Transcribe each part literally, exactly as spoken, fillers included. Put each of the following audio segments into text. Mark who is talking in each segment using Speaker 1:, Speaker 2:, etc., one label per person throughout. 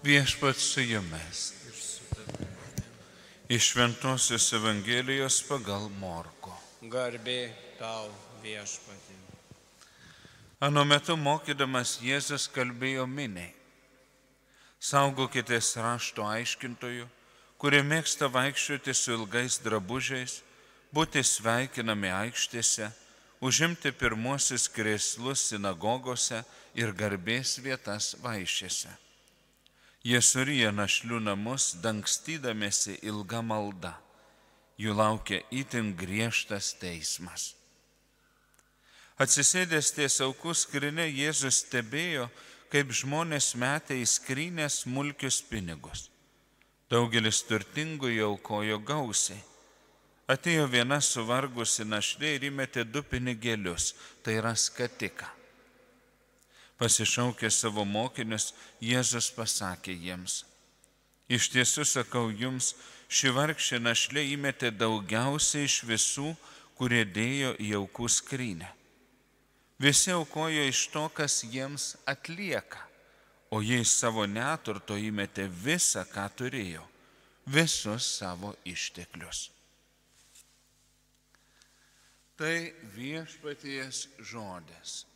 Speaker 1: Viešpats su jumis. Iš Šventosios Evangelijos pagal Morkų.
Speaker 2: Garbė tau, viešpatie.
Speaker 1: Anu metu mokydamas Jėzus kalbėjo miniai. Saugokitės rašto aiškintojų, kurie mėgsta vaikščioti su ilgais drabužiais, būti sveikinami aikštėse, užimti pirmuosius krėslus sinagogose ir garbės vietas vaišėse. Jie suryja našlių namus, dangstydamėsi ilga malda. Jų laukia itin griežtas teismas. Atsisėdęs ties aukų skrynia, Jėzus stebėjo, kaip žmonės metė į skrynę smulkius pinigus. Daugelis turtingųjų aukojo gausiai. Atėjo viena suvargusi našlė ir įmetė du pinigėlius, tai yra skatiką. Pasišaukęs savo mokinius, Jėzus pasakė jiems: iš tiesų sakau jums, ši vargšė našlė įmetė daugiausiai iš visų, kurie dėjo į aukų skrynę. Visi aukojo iš to, kas jiems atlieka, o jie iš savo neturto įmetė visą, ką turėjo, visus savo išteklius. Tai viešpaties žodis.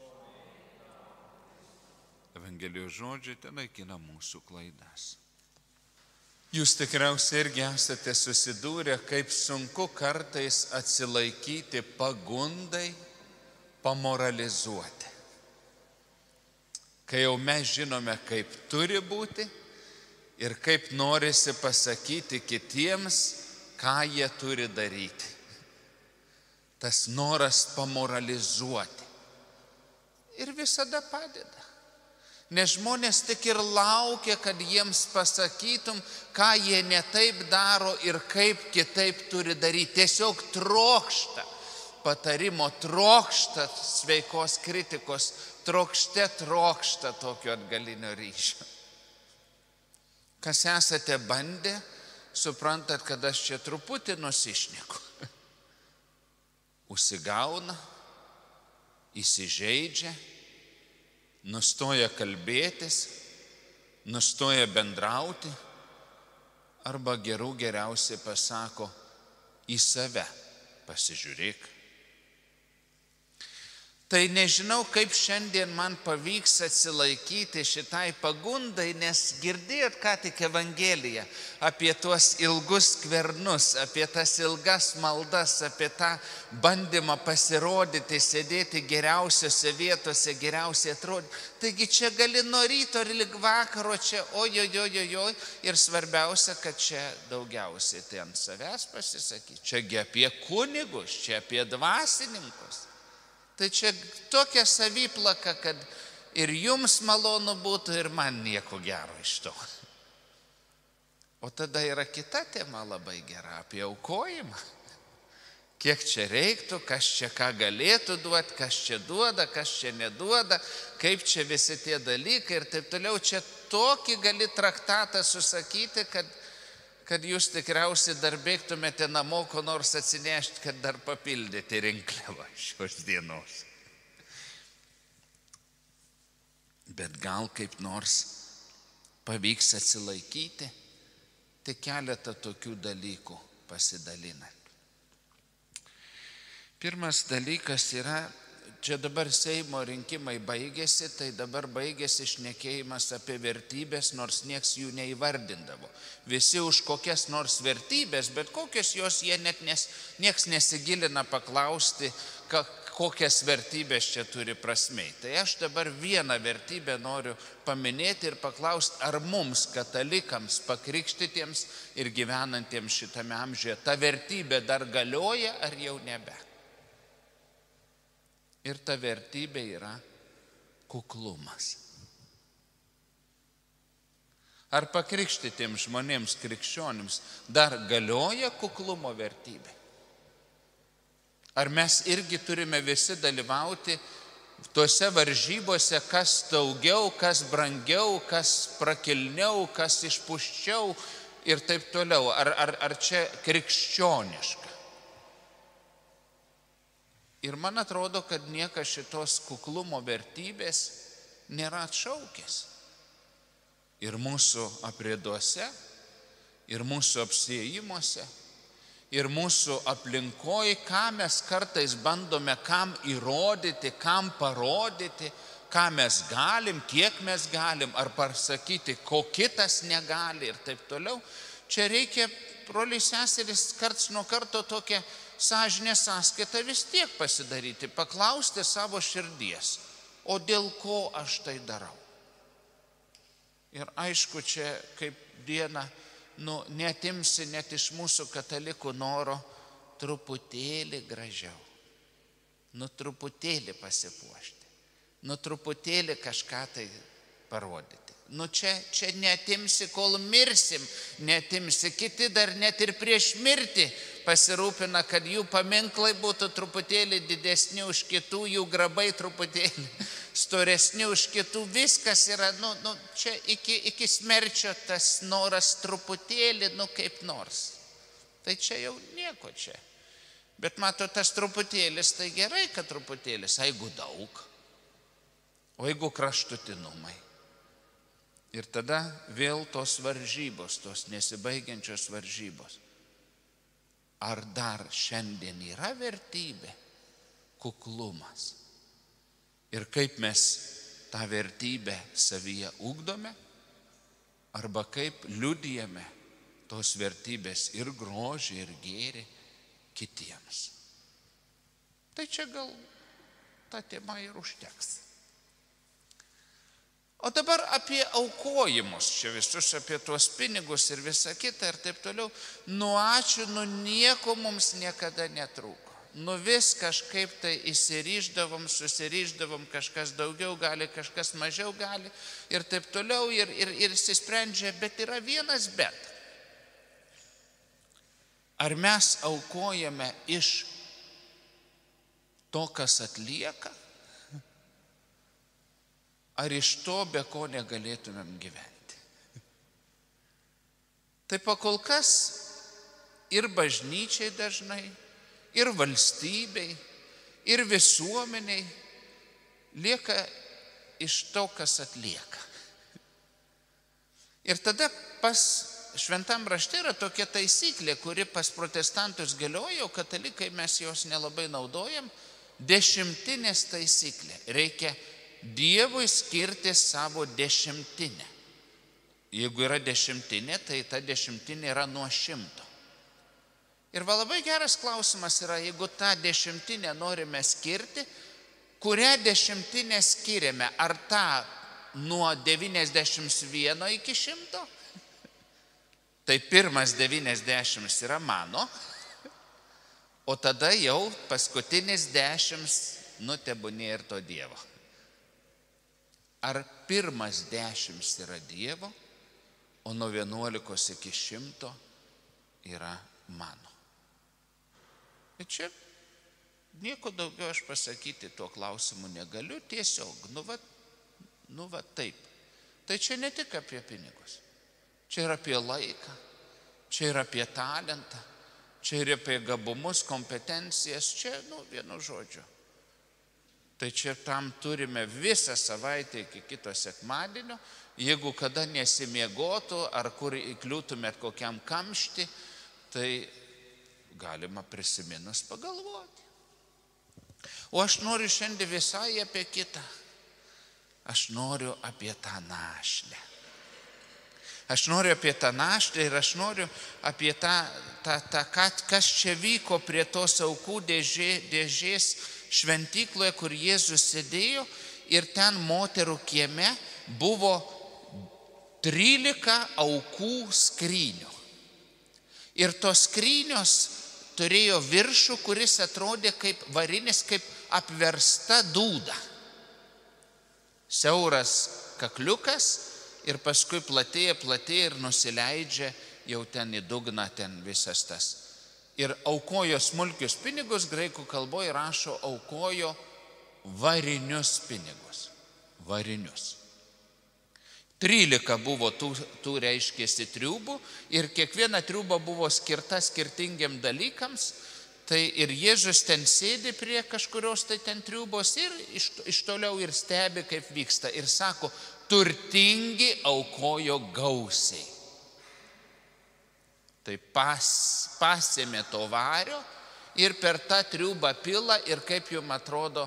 Speaker 1: Evangelijos žodžiai ten naikina mūsų klaidas. Jūs tikriausiai irgi esate susidūrę, kaip sunku kartais atsilaikyti pagundai pamoralizuoti. Kai jau mes žinome, kaip turi būti ir kaip norisi pasakyti kitiems, ką jie turi daryti. Tas noras pamoralizuoti. Ir visada padeda. Nes žmonės tik ir laukia, kad jiems pasakytum, ką jie ne taip daro ir kaip kitaip turi daryti. Tiesiog trokšta patarimo, trokšta sveikos kritikos, trokšte trokšta tokio atgalinio ryšio. Kas esate bandę, suprantat, kad aš čia truputį nusišneku. Užsigauna, įsižeidžia, nustoja kalbėtis, nustoja bendrauti, arba gerų geriausiai pasako: į save pasižiūrėk. Tai nežinau, kaip šiandien man pavyks atsilaikyti šitai pagundai, nes girdėjot ką tik Evangeliją apie tuos ilgus skvernus, apie tas ilgas maldas, apie tą bandymą pasirodyti, sėdėti geriausiose vietose, geriausiai atrodyti. Taigi čia gali nuo ryto ir lig vakaro čia ojojojojoj ir svarbiausia, kad čia daugiausiai tai ant savęs pasisakyti. Čiagi apie kunigus, čia apie dvasininkus. Tai čia tokia saviplaka, kad ir jums malonu būtų, ir man nieko gero iš to. O tada yra kita tema labai gera, apie aukojimą. Kiek čia reiktų, kas čia ką galėtų duoti, kas čia duoda, kas čia neduoda, kaip čia visi tie dalykai ir taip toliau. Čia tokį gali traktatą susakyti, kad, kad jūs tikriausiai dar bėgtumėte namo, ko nors atsinešti, kad dar papildyti rinkliavą šios dienos. Bet gal kaip nors pavyks atsilaikyti, tik keletą tokių dalykų pasidalinant. Pirmas dalykas yra, čia dabar Seimo rinkimai baigėsi, tai dabar baigėsi šnekėjimas apie vertybės, nors nieks jų neįvardindavo. Visi už kokias nors vertybės, bet kokios jos jie net nes, nieks nesigilina paklausti, ka, kokias vertybės čia turi prasmei. Tai aš dabar vieną vertybę noriu paminėti ir paklausti, ar mums, katalikams, pakrikštytiems ir gyvenantiems šitame amžiuje, ta vertybė dar galioja ar jau nebe. Ir ta vertybė yra kuklumas. Ar pakrikštytiems žmonėms, krikščionims, dar galioja kuklumo vertybė? Ar mes irgi turime visi dalyvauti tuose varžybose, kas daugiau, kas brangiau, kas prakilniau, kas išpuščiau ir taip toliau? Ar, ar, ar čia krikščioniška? Ir man atrodo, kad niekas šitos kuklumo vertybės nėra atšaukęs. ir mūsų aprieduose, ir mūsų apsiejimuose, ir mūsų aplinkoje, ką mes kartais bandome kam įrodyti, kam parodyti, ką mes galim, kiek mes galim, ar pasakyti, ko kitas negali ir taip toliau. Čia reikia, broliai seserys, karts nuo karto tokią sąžinės sąskaitą vis tiek pasidaryti, paklausti savo širdies, o dėl ko aš tai darau. Ir aišku, čia kaip diena, nu, netimsi net iš mūsų katalikų noro truputėlį gražiau, nu truputėlį pasipuošti, nu truputėlį kažką tai parodyti. Nu čia, čia netimsi, kol mirsim, netimsi. Kiti dar net ir prieš mirtį pasirūpina, kad jų paminklai būtų truputėlį didesni už kitų, jų grabai truputėlį storesni už kitų. Viskas yra, nu, nu čia iki, iki smerčio tas noras truputėlį, nu kaip nors. Tai čia jau nieko čia. Bet mato, tas truputėlis, tai gerai, kad truputėlis, jeigu daug, o jeigu kraštutinumai. Ir tada vėl tos varžybos, tos nesibaigiančios varžybos. Ar dar šiandien yra vertybė? Kuklumas. Ir kaip mes tą vertybę savyje ugdome, arba kaip liudijame tos vertybės ir grožį, ir gėrį kitiems. Tai čia gal ta tema ir užteks. O dabar apie aukojimus, čia visus apie tuos pinigus ir visą kitą ir taip toliau. Nu ačiū, nu nieko mums niekada netrūko. Nu vis kažkaip tai įsiryždavom, susiryždavom, kažkas daugiau gali, kažkas mažiau gali ir taip toliau ir, ir, ir įsisprendžia, bet yra vienas bet. Ar mes aukojame iš to, kas atlieka? Ar iš to, be ko negalėtumėm gyventi? Tai pakol kas ir bažnyčiai dažnai, ir valstybei, ir visuomeniai lieka iš to, kas atlieka. Ir tada pas šventam rašte yra tokia taisyklė, kuri pas protestantus galioja, o katalikai mes jos nelabai naudojam, dešimtinės taisyklė. Reikia Dievui skirti savo dešimtinę. Jeigu yra dešimtinė, tai ta dešimtinė yra nuo šimto. Ir va labai geras klausimas yra, jeigu tą dešimtinę norime skirti, kurią dešimtinę skiriame? Ar tą nuo devyniasdešimt vieno iki šimto? Tai pirmas devyniasdešimt yra mano, o tada jau paskutinis dešimt, nu tebūnie ir to Dievo. Ar pirmas dešimt yra Dievo, o nuo vienuolikos iki šimto yra mano? Ir čia nieko daugiau aš pasakyti tuo klausimu negaliu, tiesiog, nu va, nu va taip. Tai čia ne tik apie pinigus, čia ir apie laiką, čia ir apie talentą, čia ir apie gabumus, kompetencijas, čia, nu, vienu žodžiu. Tai čia tam turime visą savaitę iki kito sekmadienio. Jeigu kada nesimiegotų ar kur įkliūtumėt kokiam kamšti, tai galima prisiminus pagalvoti. O aš noriu šiandien visai apie kitą. Aš noriu apie tą našlę. Aš noriu apie tą našlę ir aš noriu apie tą, tą, tą kas čia vyko prie tos aukų dėžė, dėžės šventykloje, kur Jėzus sėdėjo ir ten moterų kieme buvo trylika aukų skrynių. Ir tos skrynios turėjo viršų, kuris atrodė kaip varinis, kaip apversta dūda. Siauras kakliukas ir paskui platėja, platėja ir nusileidžia jau ten į dugną, ten visas tas. Ir aukojo smulkius pinigus, graikų kalboje rašo aukojo varinius pinigus. Varinius. Trylika buvo tų, tų reiškėsi triūbų ir kiekviena triūba buvo skirta skirtingiam dalykams. Tai ir Jėzus ten sėdi prie kažkurios tai ten triūbos ir iš, iš toliau ir stebi, kaip vyksta. Ir sako, turtingi aukojo gausiai. Tai pas, pasėmė to vario ir per tą triūbą pila ir kaip jums atrodo,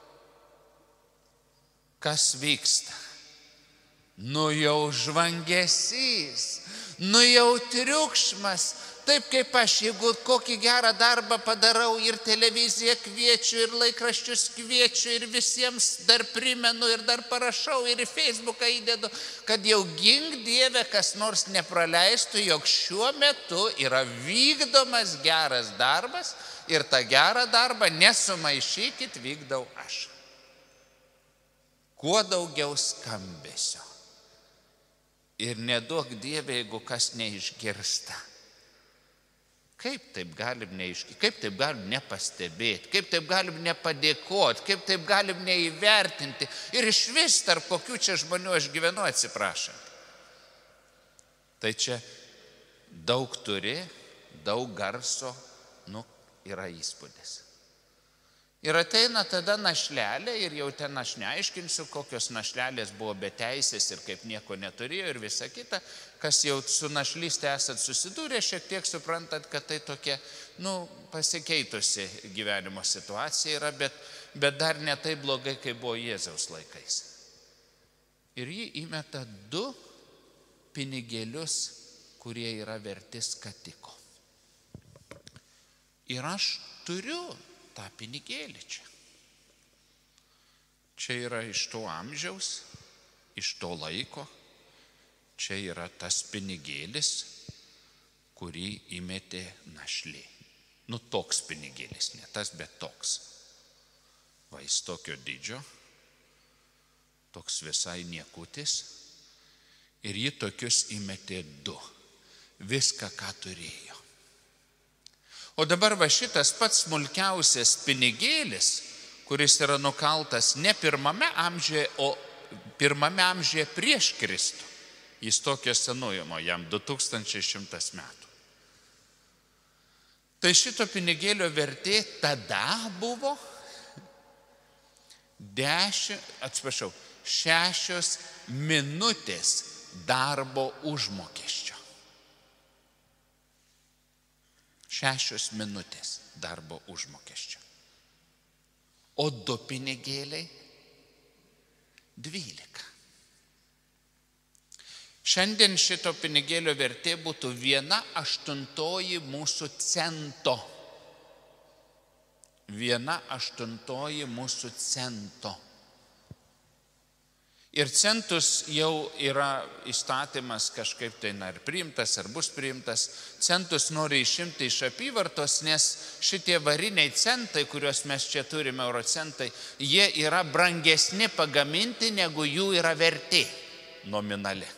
Speaker 1: kas vyksta. Nu jau žvangesys, nu jau triukšmas. Taip kaip aš, jeigu kokį gerą darbą padarau ir televiziją kviečiu, ir laikraščius kviečiu, ir visiems dar primenu, ir dar parašau, ir į Facebooką įdedu, kad jau gink Dieve, kas nors nepraleistų, jog šiuo metu yra vykdomas geras darbas ir tą gerą darbą nesumaišykit, vykdau aš. Kuo daugiau skambesio. Ir neduok Dieve, jeigu kas neišgirsta. Kaip taip galim neišgirsti, kaip taip galim nepastebėti, kaip taip galim nepadėkoti, kaip taip galim neįvertinti. Ir iš vis tarp kokių čia žmonių aš gyvenu, atsiprašant. Tai čia daug turi, daug garso, nu, yra įspūdis. Ir ateina tada našlelė ir jau ten aš neaiškinsiu, kokios našlelės buvo be teisės ir kaip nieko neturėjo ir visa kita. Kas jau su našlystė esat susidūrę, šiek tiek suprantat, kad tai tokia, nu, pasikeitusi gyvenimo situacija yra, bet, bet dar ne taip blogai, kaip buvo Jėzaus laikais. Ir ji įmeta du pinigėlius, kurie yra verti skatiko. Ir aš turiu tą pinigėlį čia. Čia yra iš to amžiaus, iš to laiko. Čia yra tas pinigėlis, kurį įmetė našlė. Nu, toks pinigėlis, ne tas, bet toks. Va, jis tokio dydžio, toks visai niekutis. Ir ji tokius įmetė du. Viską, ką turėjo. O dabar va šitas pats smulkiausias pinigėlis, kuris yra nukaltas ne pirmame amžiuje, o pirmame amžiuje prieš Kristų. Jis tokio senujimo, jam du tūkstančiai šimtas metų. Tai šito pinigėlio vertė tada buvo dešimt, atsiprašau, šešios minutės darbo užmokesčio. Šešios minutės darbo užmokesčio. O du pinigėliai dvylika. Šiandien šito pinigėlio vertė būtų viena aštuntoji mūsų cento. Viena aštuntoji mūsų cento. Ir centus jau yra įstatymas kažkaip tai ar priimtas, ar bus priimtas. Centus nori išimti iš apyvartos, nes šitie variniai centai, kuriuos mes čia turime, eurocentai, jie yra brangesni pagaminti, negu jų yra vertė nominali.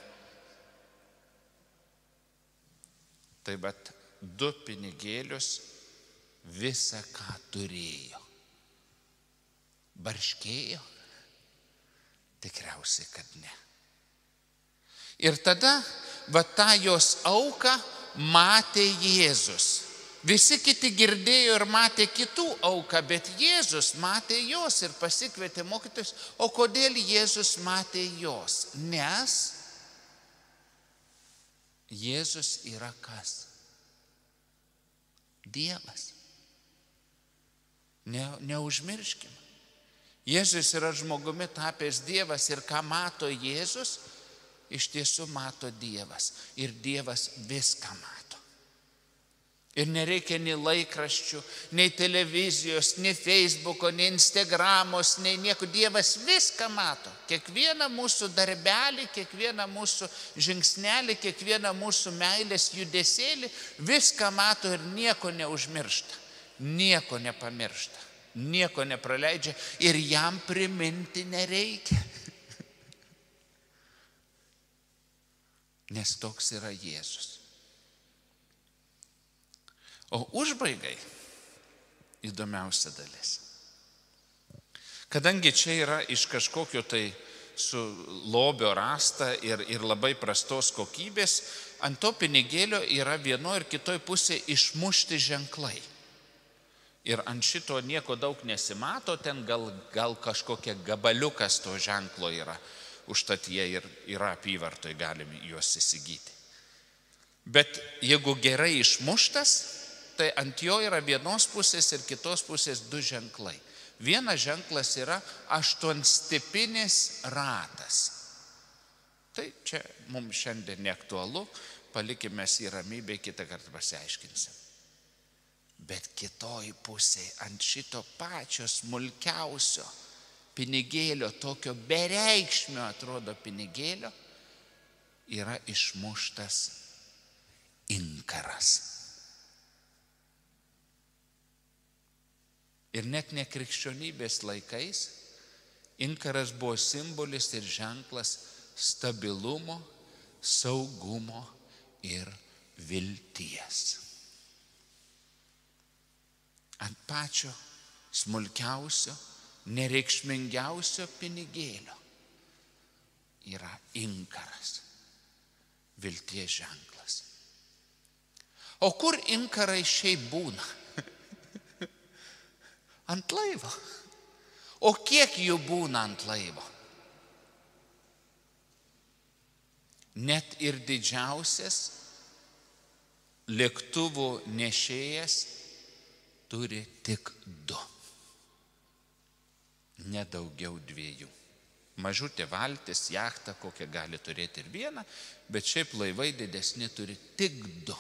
Speaker 1: Tai bet du pinigėlius visą, ką turėjo. Barškėjo? Tikriausiai, kad ne. Ir tada, va tą jos auką matė Jėzus. Visi kiti girdėjo ir matė kitų auką, bet Jėzus matė jos ir pasikvietė mokytojus. O kodėl Jėzus matė jos? Nes Jėzus yra kas? Dievas. Ne, neužmirškime. Jėzus yra žmogumi tapęs Dievas ir ką mato Jėzus, iš tiesų mato Dievas. Ir Dievas viską mato. Ir nereikia nei laikraščių, nei televizijos, nei Facebooko, nei Instagramos, nei nieko. Dievas viską mato. Kiekvieną mūsų darbelį, kiekvieną mūsų žingsnelį, kiekvieną mūsų meilės judesėlį, viską mato ir nieko neužmiršta. Nieko nepamiršta. Nieko nepraleidžia ir jam priminti nereikia. Nes toks yra Jėzus. O užbaigai įdomiausia dalis. Kadangi čia yra iš kažkokio tai su lobio rasta ir, ir labai prastos kokybės, ant to pinigėlio yra vienoje ir kitoje pusėje išmušti ženklai. Ir ant šito nieko daug nesimato, ten gal, gal kažkokia gabaliukas to ženklo yra. užtat jie ir yra apyvartoj, galime juos įsigyti. Bet jeigu gerai išmuštas, tai ant jo yra vienos pusės ir kitos pusės du ženklai. Vienas ženklas yra aštuonstipinis ratas. Tai čia mums šiandien neaktualu, palikime į ramybę, kitą kartą pasiaiškinsim. Bet kitoj pusėje ant šito pačio smulkiausio pinigėlio, tokio bereikšmio atrodo pinigėlio, yra išmuštas inkaras. Ir net nekrikščionybės laikais inkaras buvo simbolis ir ženklas stabilumo, saugumo ir vilties. Ant pačio smulkiausio, nereikšmingiausio pinigėlio yra inkaras, vilties ženklas. O kur inkarai šiaip būna? Ant laivo. O kiek jų būna ant laivo? Net ir didžiausias lėktuvų nešėjas turi tik du. Nedaugiau dviejų. Mažutė valtis, jachta, kokią gali turėti ir vieną, bet šiaip laivai didesni turi tik du.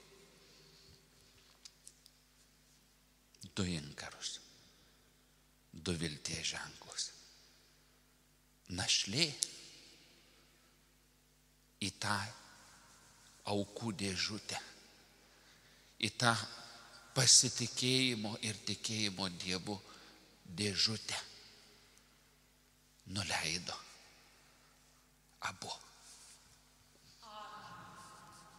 Speaker 1: Du inkarus. Du vilties ženklus. Našlė į tą aukų dėžutę, į tą pasitikėjimo ir tikėjimo Dievu dėžutę nuleido abu.